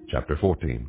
Chapter 14.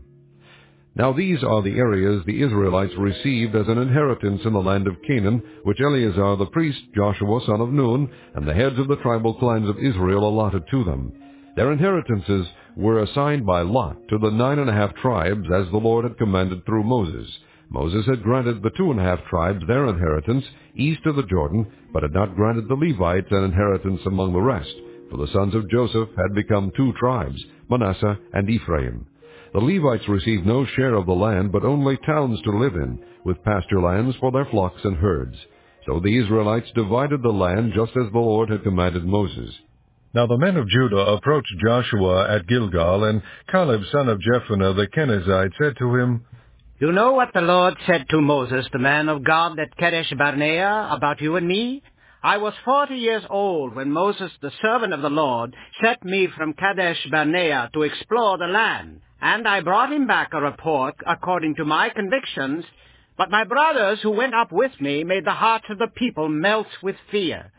Now these are the areas the Israelites received as an inheritance in the land of Canaan, which Eleazar the priest, Joshua son of Nun, and the heads of the tribal clans of Israel allotted to them. Their inheritances were assigned by lot to the 9.5 tribes, as the Lord had commanded through Moses. Moses had granted the 2.5 tribes their inheritance east of the Jordan, but had not granted the Levites an inheritance among the rest, for the sons of Joseph had become 2 tribes, Manasseh and Ephraim. The Levites received no share of the land, but only towns to live in, with pasture lands for their flocks and herds. So the Israelites divided the land just as the Lord had commanded Moses. Now the men of Judah approached Joshua at Gilgal, and Caleb son of Jephunneh the Kenizzite said to him, You know what the Lord said to Moses, the man of God, at Kadesh Barnea, about you and me? I was 40 years old when Moses, the servant of the Lord, sent me from Kadesh Barnea to explore the land. And I brought him back a report according to my convictions, but my brothers who went up with me made the hearts of the people melt with fear.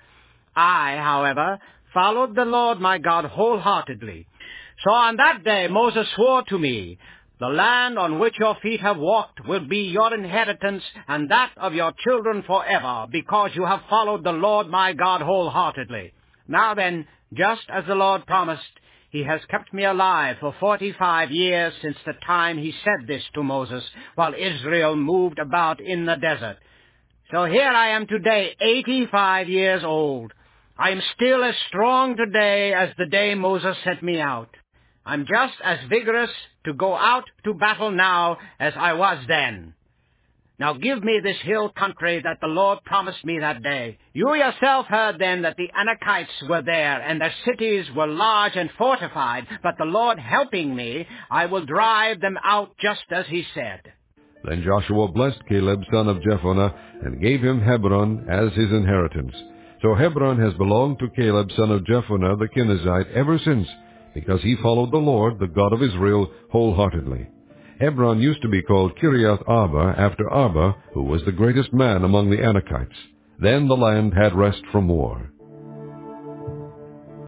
I, however, followed the Lord my God wholeheartedly. So on that day Moses swore to me, The land on which your feet have walked will be your inheritance and that of your children forever, because you have followed the Lord my God wholeheartedly. Now then, just as the Lord promised, He has kept me alive for 45 years since the time He said this to Moses, while Israel moved about in the desert. So here I am today, 85 years old. I am still as strong today as the day Moses sent me out. I'm just as vigorous to go out to battle now as I was then. Now give me this hill country that the Lord promised me that day. You yourself heard then that the Anakites were there, and their cities were large and fortified, but the Lord helping me, I will drive them out just as He said. Then Joshua blessed Caleb son of Jephunneh, and gave him Hebron as his inheritance. So Hebron has belonged to Caleb son of Jephunneh the Kenizzite ever since, because he followed the Lord, the God of Israel, wholeheartedly. Hebron used to be called Kiriath Arba, after Arba, who was the greatest man among the Anakites. Then the land had rest from war.